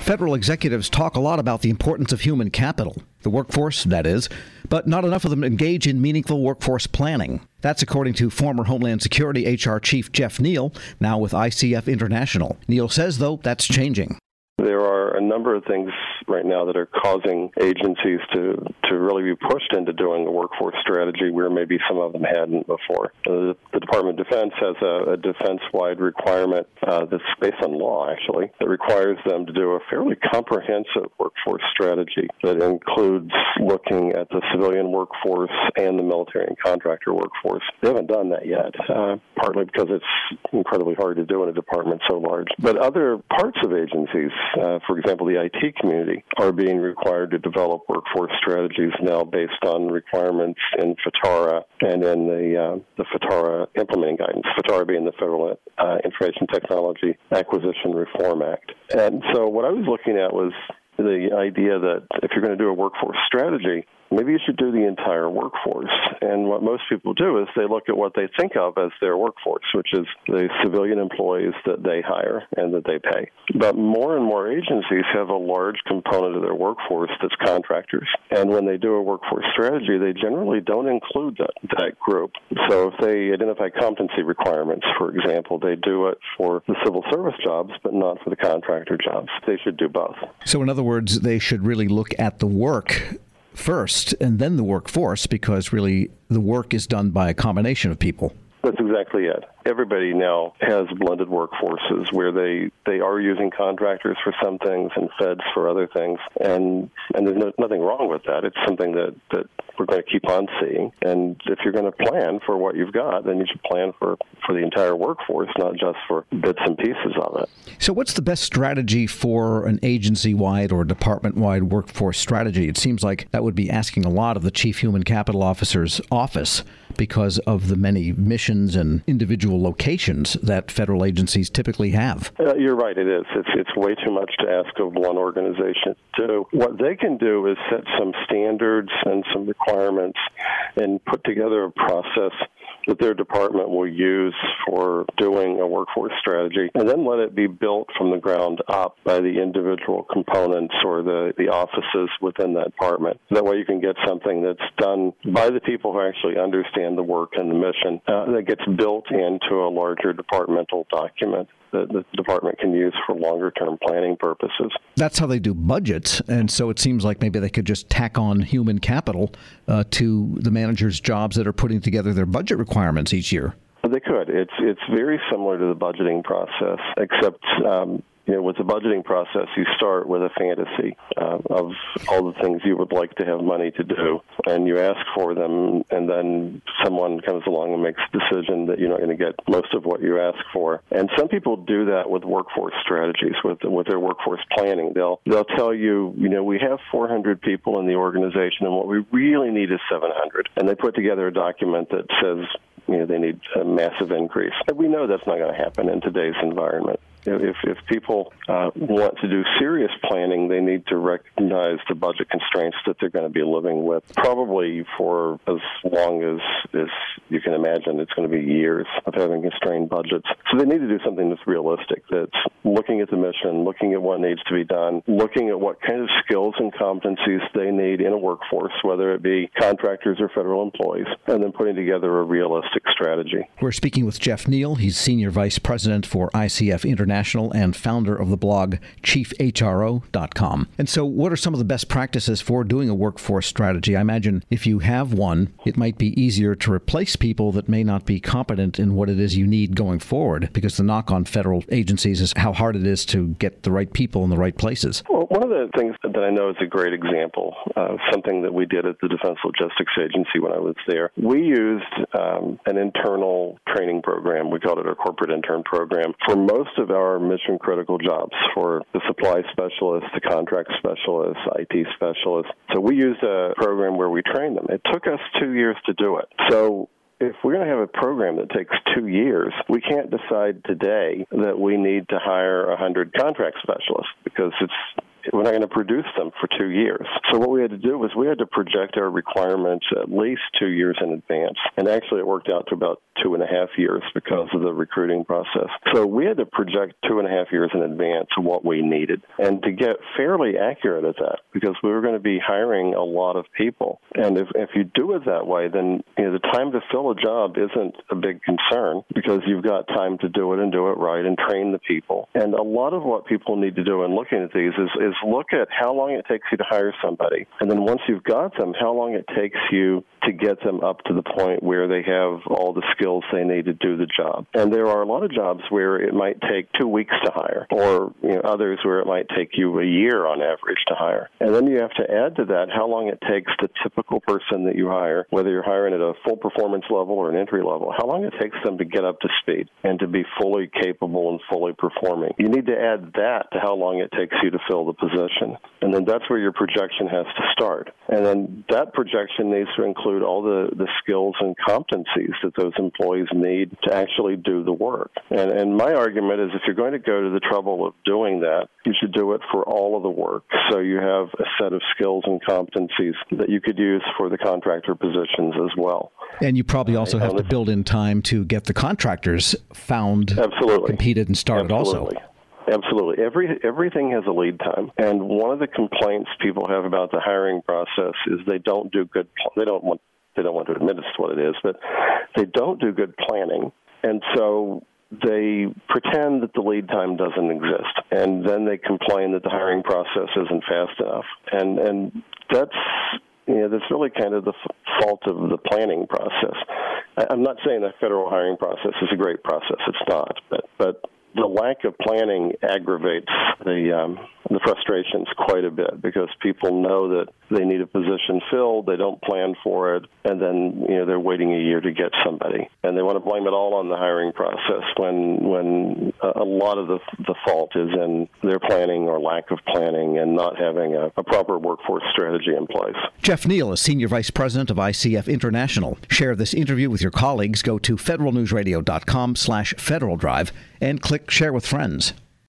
Federal executives talk a lot about the importance of human capital, the workforce, that is, but not enough of them engage in meaningful workforce planning. That's according to former Homeland Security HR Chief Jeff Neal, now with ICF International. Neal says, though, that's changing. There are a number of things right now that are causing agencies to really be pushed into doing a workforce strategy where maybe some of them hadn't before. The Department of Defense has a defense-wide requirement that's based on law, actually, that requires them to do a fairly comprehensive workforce strategy that includes looking at the civilian workforce and the military and contractor workforce. They haven't done that yet, partly because it's incredibly hard to do in a department so large. But other parts of agencies, for example, the IT community, are being required to develop workforce strategies now based on requirements in FITARA and in the FITARA implementing guidance, FITARA being the Federal Information Technology Acquisition Reform Act. And so what I was looking at was the idea that if you're going to do a workforce strategy, maybe you should do the entire workforce. And what most people do is they look at what they think of as their workforce, which is the civilian employees that they hire and that they pay. But more and more agencies have a large component of their workforce that's contractors. And when they do a workforce strategy, they generally don't include that group. So if they identify competency requirements, for example, they do it for the civil service jobs, but not for the contractor jobs. They should do both. So in other words, they should really look at the work first and then the workforce, because really the work is done by a combination of people. That's exactly it. Everybody now has blended workforces where they are using contractors for some things and feds for other things, and there's nothing wrong with that. It's something that we're going to keep on seeing. And if you're going to plan for what you've got, then you should plan for the entire workforce, not just for bits and pieces of it. So what's the best strategy for an agency-wide or department-wide workforce strategy? It seems like that would be asking a lot of the Chief Human Capital Officer's office because of the many missions and individual locations that federal agencies typically have. You're right, it is. It's way too much to ask of one organization to do. What they can do is set some standards and some requirements and put together a process that their department will use for doing a workforce strategy, and then let it be built from the ground up by the individual components or the offices within that department. That way you can get something that's done by the people who actually understand the work and the mission that gets built into a larger departmental document that the department can use for longer-term planning purposes. That's how they do budgets, and so it seems like maybe they could just tack on human capital to the managers' jobs that are putting together their budget requirements each year. They could. It's very similar to the budgeting process, except with the budgeting process, you start with a fantasy of all the things you would like to have money to do, and you ask for them, and then someone comes along and makes a decision that you're not going to get most of what you ask for. And some people do that with workforce strategies, with their workforce planning. They'll tell you, we have 400 people in the organization, and what we really need is 700. And they put together a document that says, they need a massive increase. And we know that's not going to happen in today's environment. If people want to do serious planning, they need to recognize the budget constraints that they're going to be living with, probably for as long as you can imagine. It's going to be years of having constrained budgets. So they need to do something that's realistic, that's looking at the mission, looking at what needs to be done, looking at what kind of skills and competencies they need in a workforce, whether it be contractors or federal employees, and then putting together a realistic strategy. We're speaking with Jeff Neal. He's Senior Vice President for ICF International and founder of the blog ChiefHRO.com. And so what are some of the best practices for doing a workforce strategy? I imagine if you have one, it might be easier to replace people that may not be competent in what it is you need going forward, because the knock on federal agencies is how hard it is to get the right people in the right places. Well, one of the things that I know is a great example of something that we did at the Defense Logistics Agency when I was there. We used an internal training program. We called it our corporate intern program for most of our mission-critical jobs, for the supply specialists, the contract specialists, IT specialists. So we used a program where we trained them. It took us 2 years to do it. So if we're going to have a program that takes 2 years, we can't decide today that we need to hire 100 contract specialists, because we're not going to produce them for 2 years. So what we had to do was we had to project our requirements at least 2 years in advance. And actually it worked out to about 2.5 years because of the recruiting process. So we had to project 2.5 years in advance what we needed, and to get fairly accurate at that, because we were going to be hiring a lot of people. And if you do it that way, then the time to fill a job isn't a big concern, because you've got time to do it and do it right and train the people. And a lot of what people need to do in looking at these is look at how long it takes you to hire somebody. And then once you've got them, how long it takes you to get them up to the point where they have all the skills they need to do the job. And there are a lot of jobs where it might take 2 weeks to hire, or others where it might take you a year on average to hire. And then you have to add to that how long it takes the typical person that you hire, whether you're hiring at a full performance level or an entry level, how long it takes them to get up to speed and to be fully capable and fully performing. You need to add that to how long it takes you to fill the position. And then that's where your projection has to start. And then that projection needs to include all the skills and competencies that those employees need to actually do the work. And my argument is, if you're going to go to the trouble of doing that, you should do it for all of the work. So you have a set of skills and competencies that you could use for the contractor positions as well. And you probably also have to build in time to get the contractors found, Absolutely. Competed, and started Absolutely. also. Absolutely. Everything has a lead time. And one of the complaints people have about the hiring process is they don't do good, they don't want to admit it's what it is, but they don't do good planning. And so they pretend that the lead time doesn't exist. And then they complain that the hiring process isn't fast enough. And that's really kind of the fault of the planning process. I'm not saying the federal hiring process is a great process. It's not. But the lack of planning aggravates the frustrations quite a bit, because people know that they need a position filled, they don't plan for it, and then they're waiting a year to get somebody, and they want to blame it all on the hiring process when a lot of the fault is in their planning or lack of planning and not having a proper workforce strategy in place. Jeff Neal is Senior Vice President of ICF International. Share this interview with your colleagues. Go to federalnewsradio.com/Federal Drive and click Share with Friends.